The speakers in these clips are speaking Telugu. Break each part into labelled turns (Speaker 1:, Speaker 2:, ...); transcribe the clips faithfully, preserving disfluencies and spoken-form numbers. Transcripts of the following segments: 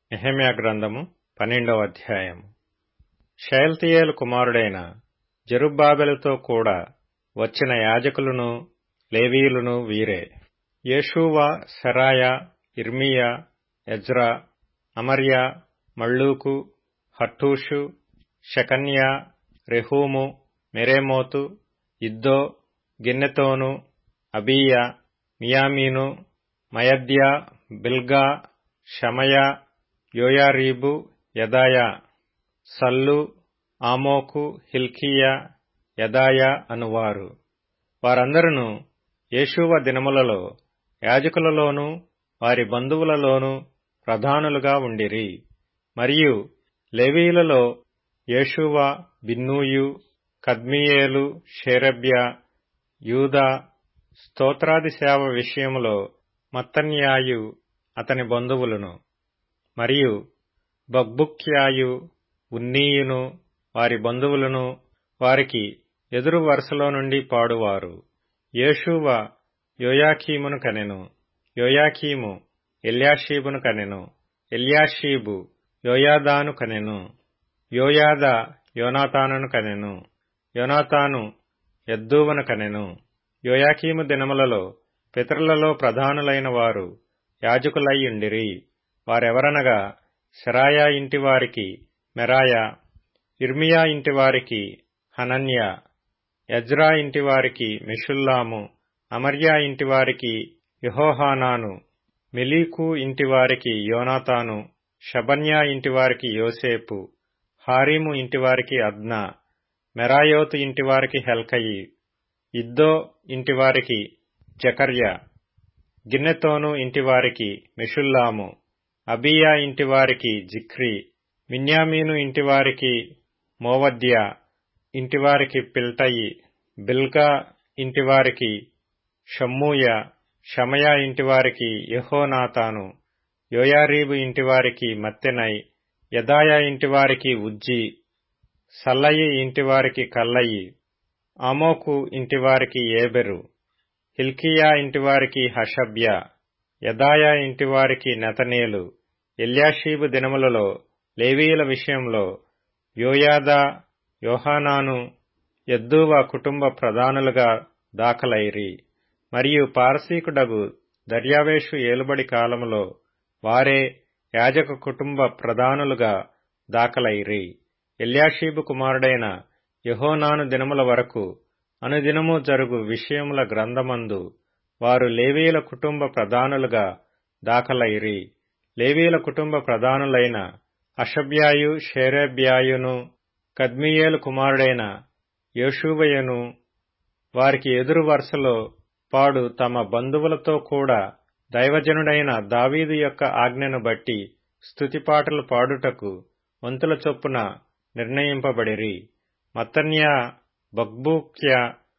Speaker 1: నెహెమ్యా గ్రంథము పన్నెండవ అధ్యాయము. షయల్తీయేలు కుమారుడైన జెరుబ్బాబెలుతో కూడా వచ్చిన యాజకులను లేవీయులను వీరే: యేషూవ, సెరాయా, ఇర్మీయా, ఎజ్రా, అమర్యా, మల్లూకు, హట్టూషు, షెకన్యా, రెహూము, మెరేమోతు, ఇద్దో, గిన్నెతోను, అబీయా, మియామీను, మయద్యా, బిల్గా, షమయా, యోయారీబు, యెదాయా, సల్లు, ఆమోకు, హిల్కీయా, యెదాయా అనువారు. వారందరును యేషూవ దినములలో యాజకులలోనూ వారి బంధువులలోనూ ప్రధానులుగా ఉండిరి. మరియు లేవీయులలో యేషూవ, బిన్నూయు, కద్మీయేలు, షేరెబ్యా, యూదా, స్తోత్రాది సేవ విషయములో మత్తన్యాయు అతని బంధువులను, మరియు బక్బుక్యాయు, ఉన్నీయును వారి బంధువులను వారికి ఎదురు వరుసలో నుండి పాడువారు. యేషూవ యోయాకీమును కనెను. యోయాకీము ఎల్యాషీబును కనెను. ఎల్యాషీబు యోయాదాను కనెను. యోయాదా యోనాతానును కనెను. యోనాతాను యద్దూవను కనెను. యోయాకీము దినములలో పితరులలో ప్రధానులైన వారు యాజకులయ్యుండిరి. వారెవరనగా సెరాయా ఇంటివారికి మెరాయా, ఇర్మీయా ఇంటివారికి హనన్యా, ఎజ్రా ఇంటివారికి మెషుల్లాము, అమర్యా ఇంటివారికి యెహోహానాను, మెలీకు ఇంటివారికి యోనాతాను, షబన్యా ఇంటివారికి యోసేపు, హారీము ఇంటివారికి అద్నా, మెరాయోతు ఇంటివారికి హెల్కయి, ఇద్దో ఇంటివారికి జెకర్యా, గిన్నెతోను ఇంటివారికి మెషుల్లాము, అబీయా ఇంటివారికి జిక్రీ, మిన్యామీను ఇంటివారికి మోవద్యా, ఇంటివారికి పిల్టయి, బిల్గా ఇంటివారికి షమ్మూయా, షమయా ఇంటివారికి యెహోనాతాను, యోయారీబు ఇంటివారికి మత్తెనై, యెదాయా ఇంటివారికి ఉజ్జీ, సల్లయి ఇంటివారికి కల్లయి, ఆమోకు ఇంటివారికి ఏబెరు, హిల్కీయా ఇంటివారికి హషబ్యా, యెదాయా ఇంటివారికి నెతనేలు. ఎల్యాషీబు దినములలో లేవీయుల విషయంలో యోయాదా, యోహానాను, యద్దూవ కుటుంబ ప్రధానులుగా దాఖలైరి. మరియు పారసీకుడగు దర్యావేషు ఏలుబడి కాలములో వారే యాజక కుటుంబ ప్రధానులుగా దాఖలైరి. ఎల్యాషీబు కుమారుడైన యెహోనాను దినముల వరకు అనుదినము జరుగు విషయముల గ్రంథమందు వారు లేవీయుల కుటుంబ ప్రధానులుగా దాఖలైరి. లేవీయుల కుటుంబ ప్రధానులైన హషబ్యాయు, షేరేబ్యాయును, కద్మీయేలు కుమారుడైన యేషూవయును వారికి ఎదురు వరుసలో పాడు తమ బంధువులతో కూడా దైవజనుడైన దావీదు యొక్క ఆజ్ఞను బట్టి స్తుతిపాటలు పాడుటకు వంతుల చొప్పున నిర్ణయింపబడిరి. మత్తన్యా, బక్బూక్యా,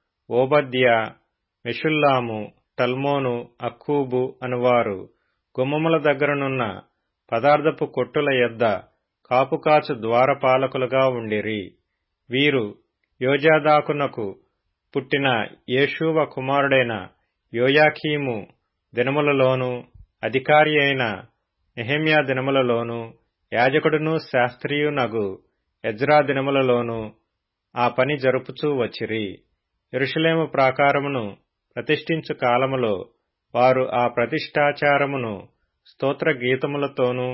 Speaker 1: ఓబద్యా, మెషుల్లాము, టల్మోను, అక్కూబు అనువారు గుమ్మముల దగ్గరనున్న పదార్థపు కొట్టుల యొద్ద కాపుకాచు ద్వారపాలకులుగా ఉండిరి. వీరు యోజాదాకునకు పుట్టిన యేషూవ కుమారుడైన యోయాకీము దినములలోనూ అధికారి అయిన నెహెమ్యా దినములలోనూ యాజకుడును శాస్త్రియునగు ఎజ్రా దినములలోనూ ఆ పని జరుపుచూ వచ్చిరి. యెరూషలేము ప్రాకారమును ప్రతిష్ఠించు కాలములో వారు ఆ ప్రతిష్ఠాచారమును స్తోత్ర గీతములతోనూ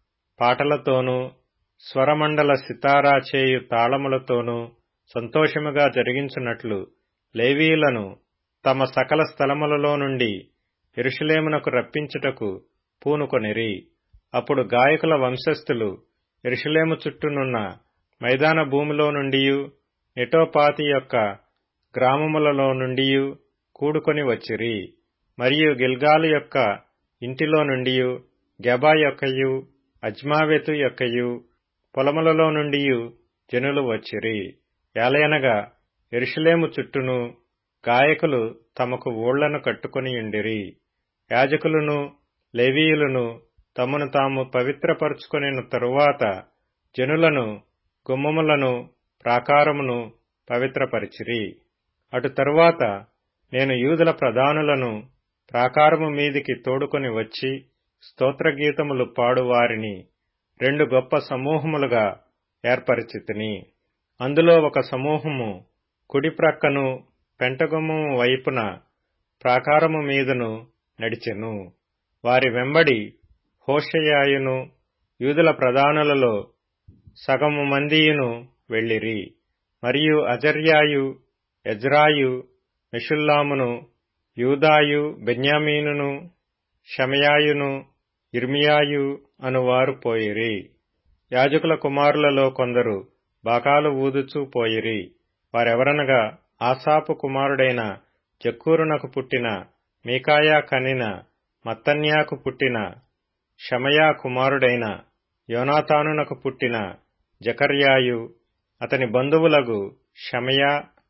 Speaker 1: పాటలతోనూ స్వరమండల సితారా చేయు తాళములతోనూ సంతోషముగా జరిగించున్నట్లు లేవీయులను తమ సకల స్థలములలో నుండి యెరూషలేమునకు రప్పించుటకు పూనుకొనిరి. అప్పుడు గాయకుల వంశస్థులు యెరూషలేము చుట్టూనున్న మైదాన భూమిలో నుండియు నెటోపాతి యొక్క గ్రామములలో నుండియు కూడుకొని వచ్చిరి. మరియు గిల్గాలు యొక్క ఇంటిలో నుండియు, గెబా యొక్కయు, అజ్మావెతు యొక్కయు పొలములలో నుండియు జనులు వచ్చిరి. ఏలయనగా యెరూషలేము చుట్టూను గాయకులు తమకు ఊళ్లను కట్టుకొనియుండిరి. యాజకులను లేవీయులను తమను తాము పవిత్రపరుచుకొనిన తరువాత జనులను, గుమ్మములను, ప్రాకారమును పవిత్రపరిచిరి. అటు తరువాత నేను యూదుల ప్రధానులను ప్రాకారము మీదికి తోడుకొని వచ్చి స్తోత్రగీతములు పాడు వారిని రెండు గొప్ప సమూహములుగా ఏర్పరిచితిని. అందులో ఒక సమూహము కుడి ప్రక్కను పెంటగుమ్మము వైపున ప్రాకారము మీదను నడిచెను. వారి వెంబడి హోషేయయును యూదుల ప్రధానులలో సగము మందియును వెళ్ళిరి. మరియు అజర్యాయు, ఎజ్రాయు, మెషుల్లామును, యూదాయు, బెన్యామీనును, షమయాయును, ఇర్మియాయు అనువారు పోయిరి. యాజకుల కుమారులలో కొందరు బాకాలు ఊదుచూ పోయిరి. వారెవరనగా ఆసాపు కుమారుడైన జక్కూరునకు పుట్టిన మీకాయా కనిన మత్తన్యాకు పుట్టిన షమయా కుమారుడైన యోనాతానునకు పుట్టిన జకర్యాయు, అతని బంధువులగు షమయా,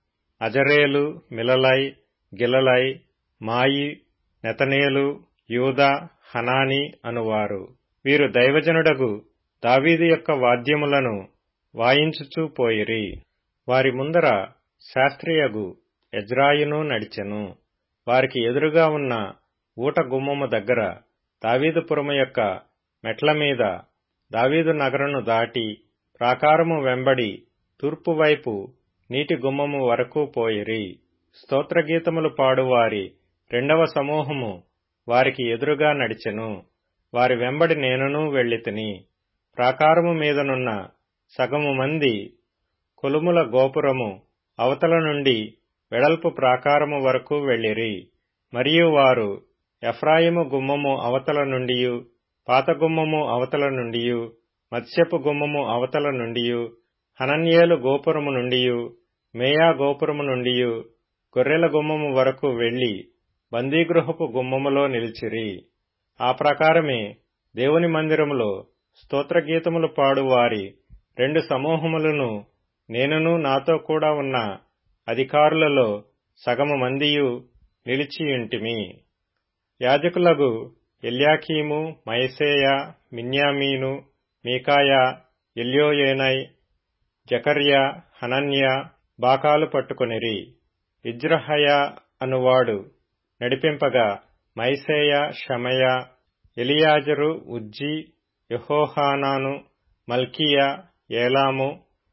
Speaker 1: అజరేలు, మిలలై, గిలలై, మాయి, నెతనేలు, యూదా, హనాని అనువారు. వీరు దైవజనుడగు దావీదు యొక్క వాద్యములను వాయించుచూ పోయిరి. వారి ముందర శాస్త్రియగు ఎజ్రాయును నడిచెను. వారికి ఎదురుగా ఉన్న ఊట గుమ్మము దగ్గర దావీదుపురము యొక్క మెట్ల మీద దావీదు నగరును దాటి ప్రాకారము వెంబడి తూర్పువైపు నీటి గుమ్మము వరకు పోయిరి. స్తోత్రగీతములు పాడువారి రెండవ సమూహము వారికి ఎదురుగా నడిచెను. వారి వెంబడి నేనును వెళ్ళితిని. ప్రాకారము మీదనున్న సగము మంది కొలుముల గోపురము అవతల నుండి వెడల్పు ప్రాకారము వరకు వెళ్ళిరి. మరియు వారు ఎఫ్రాయిము గుమ్మము అవతల నుండియు, పాత గుమ్మము అవతల నుండియు, మత్స్యపు గుమ్మము అవతల నుండియు, హనన్యేలు గోపురము నుండియు, మేయా గోపురము నుండియు, గొర్రెల గుమ్మము వరకు వెళ్లి బందీగృహపు గుమ్మములో నిలిచిరి. ఆ ప్రకారమే దేవుని మందిరములో స్తోత్రగీతములు పాడువారి రెండు సమూహములను నేనును నాతో కూడా ఉన్న అధికారులలో సగము మందియు నిలిచియుంటిమి. యాజకులగు ఎల్యాకీము, మయసేయ, మిన్యామీను, మీకాయా, ఎల్యోయేనై, జకర్యా, హనన్యా బాకాలు పట్టుకొనిరి. ఇజ్రహయా అనువాడు నడిపింపగా మైసేయ, షమయ, ఎలియాజరు, ఉజ్జీ, యెహోహానాను, మల్కీయా, ఏలాము,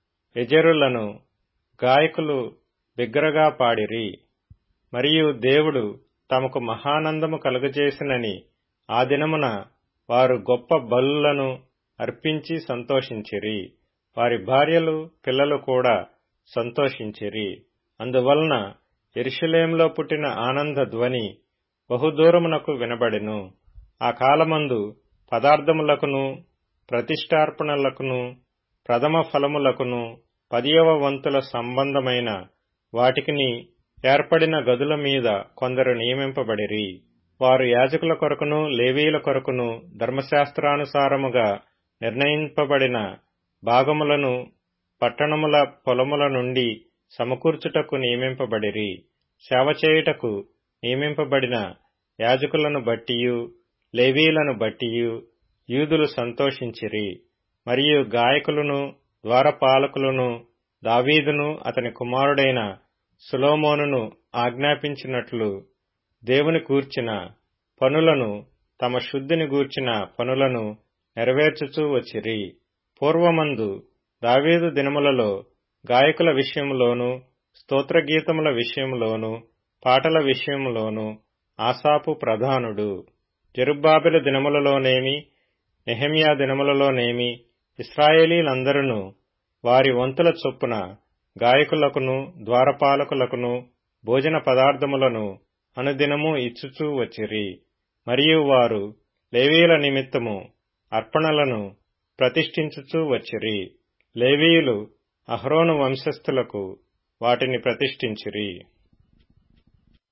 Speaker 1: ఎజెరులను గాయకులు బిగ్గరగా పాడిరి. మరియు దేవుడు తమకు మహానందము కలుగజేసినని ఆ దినమున వారు గొప్ప బలులను అర్పించి సంతోషించిరి. వారి భార్యలు, పిల్లలు కూడా సంతోషించిరి. అందువలన యెరూషలేములో పుట్టిన ఆనంద ధ్వని బహుదూరమునకు వినబడెను. ఆ కాలమందు పదార్థములకును, ప్రతిష్ఠార్పణలకును, ప్రథమ ఫలములకును, పదియవ వంతుల సంబంధమైన వాటికిని ఏర్పడిన గదుల మీద కొందరు నియమింపబడిరి. వారు యాజకుల కొరకును, లేవీయుల కొరకును ధర్మశాస్త్రానుసారముగా నిర్ణయింపబడిన భాగములను పట్టణముల పొలముల నుండి సమకూర్చుటకు నియమింపబడిరి. సేవ చేయుటకు నియమింపబడిన యాజకులను బట్టియు, లేవీయులను బట్టియు యూదులు సంతోషించిరి. మరియు గాయకులను, ద్వారపాలకులను దావీదును అతని కుమారుడైన సొలొమోనును ఆజ్ఞాపించినట్లు దేవుని గూర్చిన పనులను, తమ శుద్ధిని గూర్చిన పనులను నెరవేర్చుచూ వచ్చిరి. పూర్వమందు దావీదు దినములలో గాయకుల విషయములోను, స్తోత్రగీతముల విషయములోను, పాటల విషయములోను ఆసాపు ప్రధానుడు. జెరుబ్బాబెలు దినములలోనేమి, నెహెమ్యా దినములలోనేమి ఇశ్రాయేలీలందరూ వారి వంతుల చొప్పున గాయకులకును, ద్వారపాలకులకును భోజన పదార్థములను అనుదినము ఇచ్చుచూ వచ్చిరి. మరియు వారు లేవీయుల నిమిత్తము అర్పణలను ప్రతిష్ఠించుచూ వచ్చిరి. లేవీయులు అహరోను వంశస్థులకు వాటిని ప్రతిష్ఠించిరి.